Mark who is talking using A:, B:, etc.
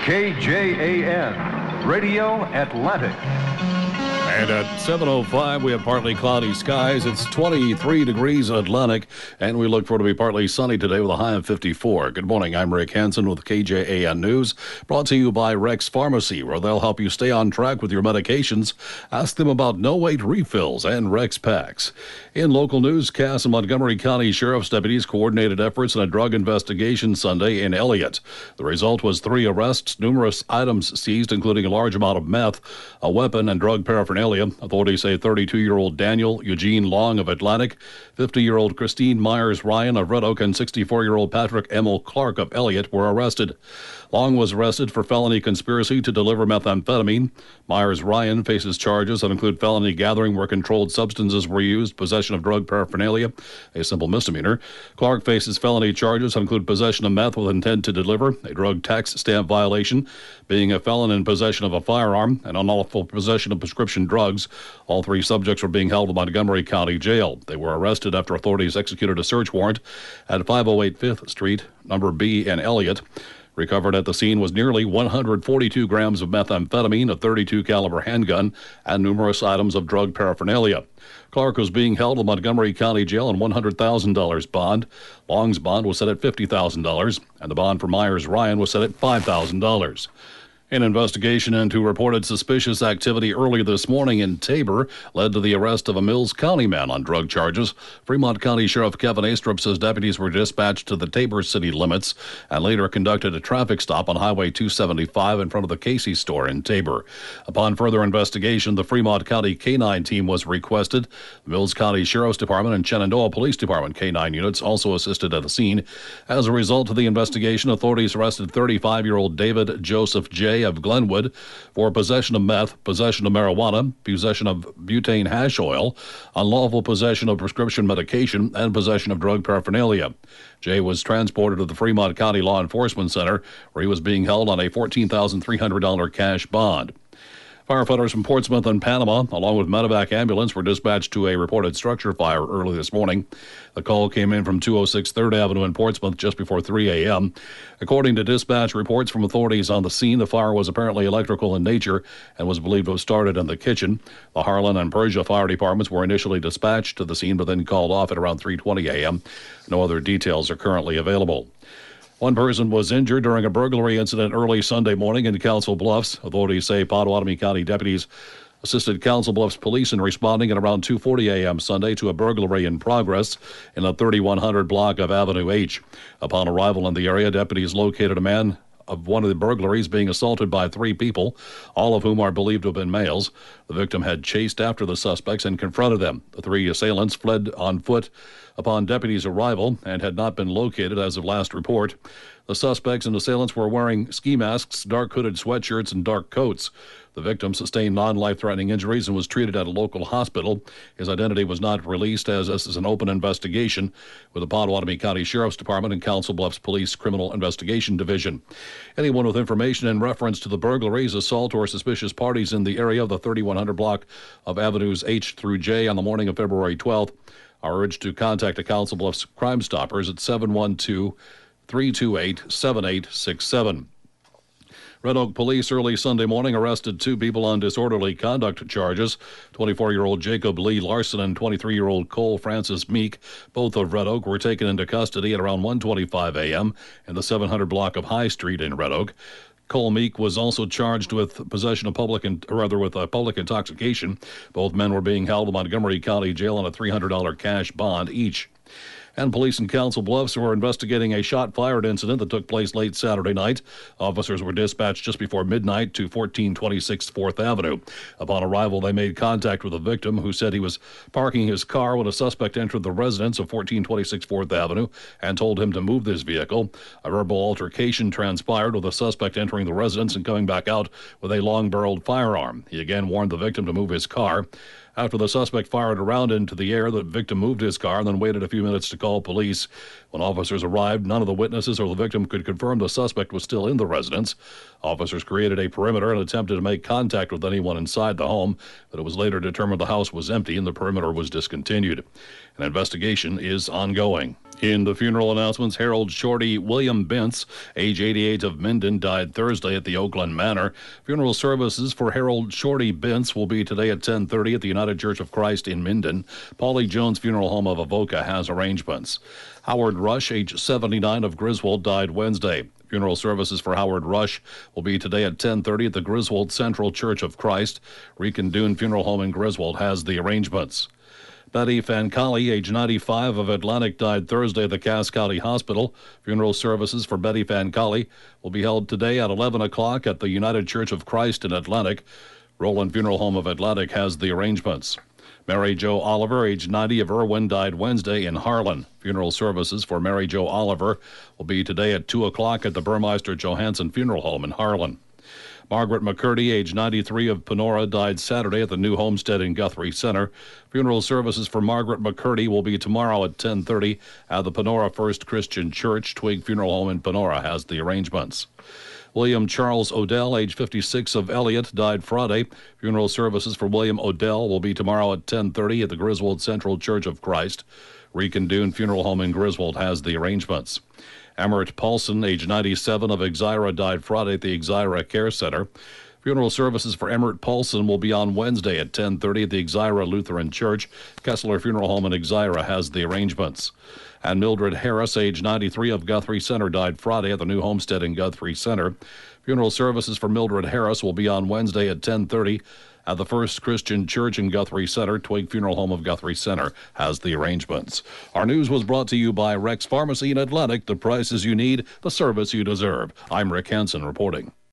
A: KJAN, Radio Atlantic.
B: And at 7:05, we have partly cloudy skies. It's 23 degrees in Atlantic, and we look for it to be partly sunny today with a high of 54. Good morning. I'm Rick Hansen with KJAN News, brought to you by Rex Pharmacy, where they'll help you stay on track with your medications. Ask them about no-wait refills and Rex packs. In local news, Cass and Montgomery County Sheriff's deputies coordinated efforts in a drug investigation Sunday in Elliott. The result was 3 arrests, numerous items seized, including a large amount of meth, a weapon, and drug paraphernalia. Authorities say 32-year-old Daniel Eugene Long of Atlantic, 50-year-old Christine Myers Ryan of Red Oak, and 64-year-old Patrick Emil Clark of Elliott were arrested. Long was arrested for felony conspiracy to deliver methamphetamine. Myers Ryan faces charges that include felony gathering where controlled substances were used, possession of drug paraphernalia, a simple misdemeanor. Clark faces felony charges that include possession of meth with intent to deliver, a drug tax stamp violation, being a felon in possession of a firearm, and unlawful possession of prescription drugs. All 3 subjects were being held in Montgomery County Jail. They were arrested after authorities executed a search warrant at 508 5th Street, number B in Elliott. Recovered at the scene was nearly 142 grams of methamphetamine, a .32 caliber handgun, and numerous items of drug paraphernalia. Clark was being held in Montgomery County Jail on $100,000 bond. Long's bond was set at $50,000, and the bond for Myers Ryan was set at $5,000. An investigation into reported suspicious activity early this morning in Tabor led to the arrest of a Mills County man on drug charges. Fremont County Sheriff Kevin Astrup says deputies were dispatched to the Tabor city limits and later conducted a traffic stop on Highway 275 in front of the Casey's store in Tabor. Upon further investigation, the Fremont County K-9 team was requested. The Mills County Sheriff's Department and Shenandoah Police Department K-9 units also assisted at the scene. As a result of the investigation, authorities arrested 35-year-old David Joseph J. of Glenwood for possession of meth, possession of marijuana, possession of butane hash oil, unlawful possession of prescription medication, and possession of drug paraphernalia. Jay was transported to the Fremont County Law Enforcement Center, where he was being held on a $14,300 cash bond. Firefighters from Portsmouth and Panama, along with medevac ambulance, were dispatched to a reported structure fire early this morning. The call came in from 206 3rd Avenue in Portsmouth just before 3 a.m. According to dispatch reports from authorities on the scene, the fire was apparently electrical in nature and was believed to have started in the kitchen. The Harlan and Persia fire departments were initially dispatched to the scene but then called off at around 3:20 a.m. No other details are currently available. One person was injured during a burglary incident early Sunday morning in Council Bluffs. Authorities say Pottawatomie County deputies assisted Council Bluffs police in responding at around 2:40 a.m. Sunday to a burglary in progress in the 3100 block of Avenue H. Upon arrival in the area, deputies located a man of one of the burglaries being assaulted by 3 people, all of whom are believed to have been males. The victim had chased after the suspects and confronted them. The 3 assailants fled on foot upon deputies' arrival and had not been located as of last report. The suspects and assailants were wearing ski masks, dark hooded sweatshirts, and dark coats. The victim sustained non-life-threatening injuries and was treated at a local hospital. His identity was not released as this is an open investigation with the Pottawatomie County Sheriff's Department and Council Bluffs Police Criminal Investigation Division. Anyone with information in reference to the burglaries, assault, or suspicious parties in the area of the 3100 block of Avenues H through J on the morning of February 12th are urged to contact the Council Bluffs Crime Stoppers at 712-328-7867. Red Oak Police early Sunday morning arrested 2 people on disorderly conduct charges. 24-year-old Jacob Lee Larson and 23-year-old Cole Francis Meek, both of Red Oak, were taken into custody at around 1:25 a.m. in the 700 block of High Street in Red Oak. Cole Meek was also charged with possession of public intoxication. Both men were being held in Montgomery County Jail on a $300 cash bond each. And police in Council Bluffs were investigating a shot-fired incident that took place late Saturday night. Officers were dispatched just before midnight to 1426 4th Avenue. Upon arrival, they made contact with the victim, who said he was parking his car when a suspect entered the residence of 1426 4th Avenue and told him to move this vehicle. A verbal altercation transpired with the suspect entering the residence and coming back out with a long-barreled firearm. He again warned the victim to move his car. After the suspect fired a round into the air, the victim moved his car and then waited a few minutes to call police. When officers arrived, none of the witnesses or the victim could confirm the suspect was still in the residence. Officers created a perimeter and attempted to make contact with anyone inside the home, but it was later determined the house was empty and the perimeter was discontinued. An investigation is ongoing. In the funeral announcements, Harold Shorty William Bintz, age 88 of Minden, died Thursday at the Oakland Manor. Funeral services for Harold Shorty Bintz will be today at 10:30 at the United Church of Christ in Minden. Paulie Jones Funeral Home of Avoca has arrangements. Howard Rush, age 79 of Griswold, died Wednesday. Funeral services for Howard Rush will be today at 10:30 at the Griswold Central Church of Christ. Rican Dune Funeral Home in Griswold has the arrangements. Betty Fancalli, age 95 of Atlantic, died Thursday at the Cass County Hospital. Funeral services for Betty Fancalli will be held today at 11 o'clock at the United Church of Christ in Atlantic. Roland Funeral Home of Atlantic has the arrangements. Mary Jo Oliver, age 90 of Irwin, died Wednesday in Harlan. Funeral services for Mary Jo Oliver will be today at 2 o'clock at the Burmeister Johansson Funeral Home in Harlan. Margaret McCurdy, age 93 of Panora, died Saturday at the New Homestead in Guthrie Center. Funeral services for Margaret McCurdy will be tomorrow at 10:30 at the Panora First Christian Church. Twig Funeral Home in Panora has the arrangements. William Charles Odell, age 56 of Elliott, died Friday. Funeral services for William Odell will be tomorrow at 10:30 at the Griswold Central Church of Christ. Rican Dune Funeral Home in Griswold has the arrangements. Emmert Paulson, age 97 of Exira, died Friday at the Exira Care Center. Funeral services for Emmert Paulson will be on Wednesday at 10:30 at the Exira Lutheran Church. Kessler Funeral Home in Exira has the arrangements. And Mildred Harris, age 93 of Guthrie Center, died Friday at the New Homestead in Guthrie Center. Funeral services for Mildred Harris will be on Wednesday at 10:30 at the First Christian Church in Guthrie Center. Twig Funeral Home of Guthrie Center has the arrangements. Our news was brought to you by Rex Pharmacy in Atlantic. The prices you need, the service you deserve. I'm Rick Hansen reporting.